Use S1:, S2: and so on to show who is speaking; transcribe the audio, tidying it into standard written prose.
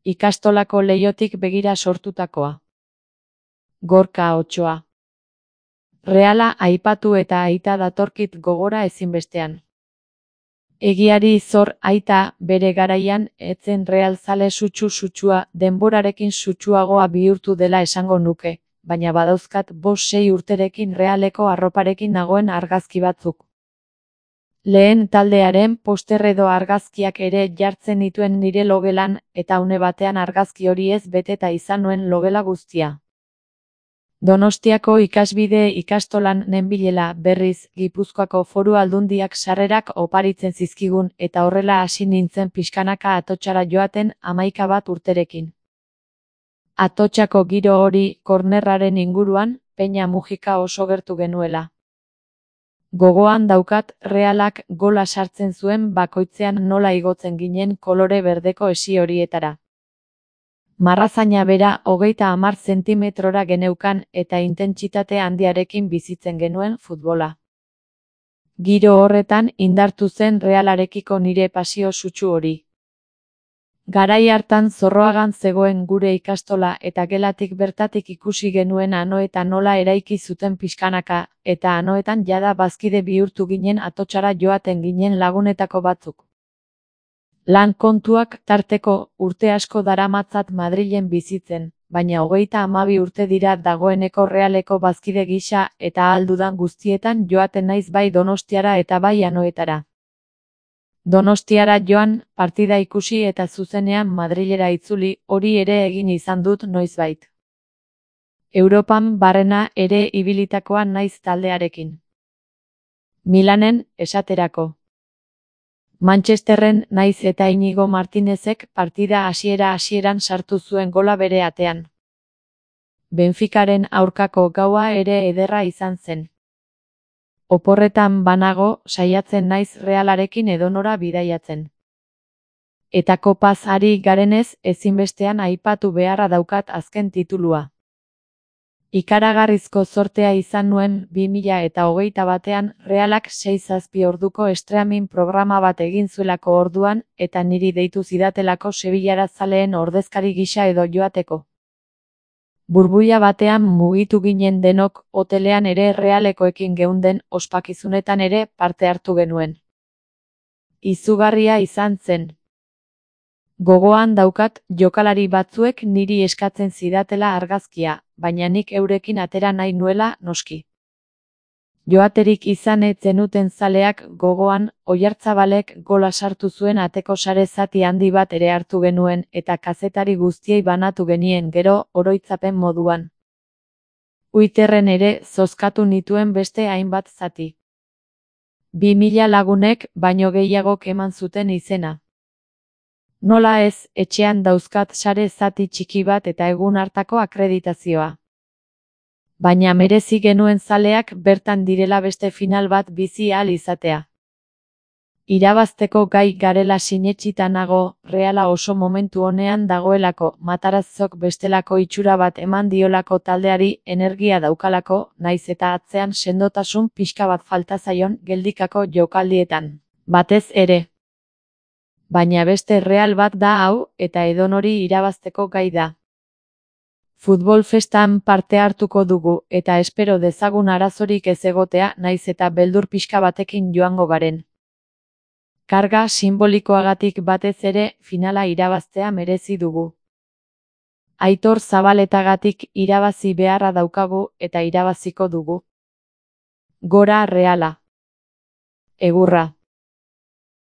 S1: ikastolako leihotik begira sortutakoa. Gorka Otsoa. Reala aipatu eta aita datorkit gogora ezinbestean. Egiari zor aita, bere garaian, etzen Real zale sutsu-sutsua, denborarekin sutsuagoa bihurtu dela esango nuke, baina badauzkat 5-6 urterekin Realeko arroparekin nagoen argazki batzuk. Lehen taldearen poster edo argazkiak ere jartzen nituen nire logelan, eta une batean argazki hori ez beteta izan nuen logela guztia. Donostiako ikasbide ikastolan nenbilela berriz Gipuzkoako Foru Aldundiak sarrerak oparitzen zizkigun eta horrela hasi nintzen pixkanaka Atotxara joaten 11 urterekin. Atotxako giro hori kornerraren inguruan, Peña Mujika oso gertu genuela. Gogoan daukat Realak gola sartzen zuen bakoitzean nola igotzen ginen kolore berdeko esi horietara. Marrazaina bera 30 zentimetrora geneukan eta intentsitate handiarekin bizitzen genuen futbola. Giro horretan indartu zen Realarekiko nire pasio sutsu hori. Garai hartan Zorroagan zegoen gure ikastola eta gelatik bertatik ikusi genuen Anoeta nola eraiki zuten pixkanaka, eta Anoetan jada bazkide bihurtu ginen Atotxara joaten ginen lagunetako batzuk. Lan kontuak tarteko urte asko daramatzat Madrilen bizitzen, baina 32 urte dira dagoeneko Realeko bazkide gisa eta ahal dudan guztietan joaten naiz bai Donostiara eta bai Anoetara. Donostiara joan, partida ikusi eta zuzenean Madrilera itzuli, hori ere egin izan dut noizbait. Europan barrena ere ibilitakoa naiz taldearekin. Milanen, esaterako. Manchesterren naiz eta Inigo Martinezek partida hasieran sartu zuen gola bere atean. Benficaren aurkako gaua ere ederra izan zen. Oporretan banago, saiatzen naiz Realarekin edonora bidaiatzen. Eta kopaz ari garenez, ezinbestean aipatu beharra daukat azken titulua. Ikaragarrizko zortea izan nuen 2021an Realak 6-7 orduko streaming programa bat egin zuelako orduan, eta niri deitu zidatelako Sevillara zaleen ordezkari gisa edo joateko. Burbuila batean mugitu ginen denok, hotelean ere Realekoekin geunden, ospakizunetan ere parte hartu genuen. Izugarria izan zen. Gogoan daukat jokalari batzuek niri eskatzen zidatela argazkia, baina nik eurekin atera nahi nuela, noski. Joaterik izan ez zenuten zaleak gogoan, Oyartzabalek gola sartu zuen ateko sare zati handi bat ere hartu genuen eta kazetari guztiei banatu genien gero, oroitzapen moduan. Twitterren ere zozkatu nituen beste hainbat zati. 2000 lagunek baino gehiagok eman zuten izena. Nola ez, etxean dauzkat sare zati txiki bat eta egun hartako akreditazioa. Baina merezi genuen zaleak bertan direla beste final bat bizi ahal izatea. Irabazteko gai garela sinetsita nago, Reala oso momentu honean dagoelako, Matarazzok bestelako itxura bat eman diolako taldeari, energia daukalako, naiz eta atzean sendotasun pixka bat falta zaion geldikako jokaldietan. Batez ere. Baina beste Real bat da hau, eta edonori irabazteko gai da. Futbol festan parte hartuko dugu, eta espero dezagun arazorik ez egotea, naiz eta beldur pixka batekin joango garen. Karga simbolikoagatik batez ere, finala irabaztea merezi dugu. Aitor Zabaletagatik irabazi beharra daukagu, eta irabaziko dugu. Gora Reala. Egurra.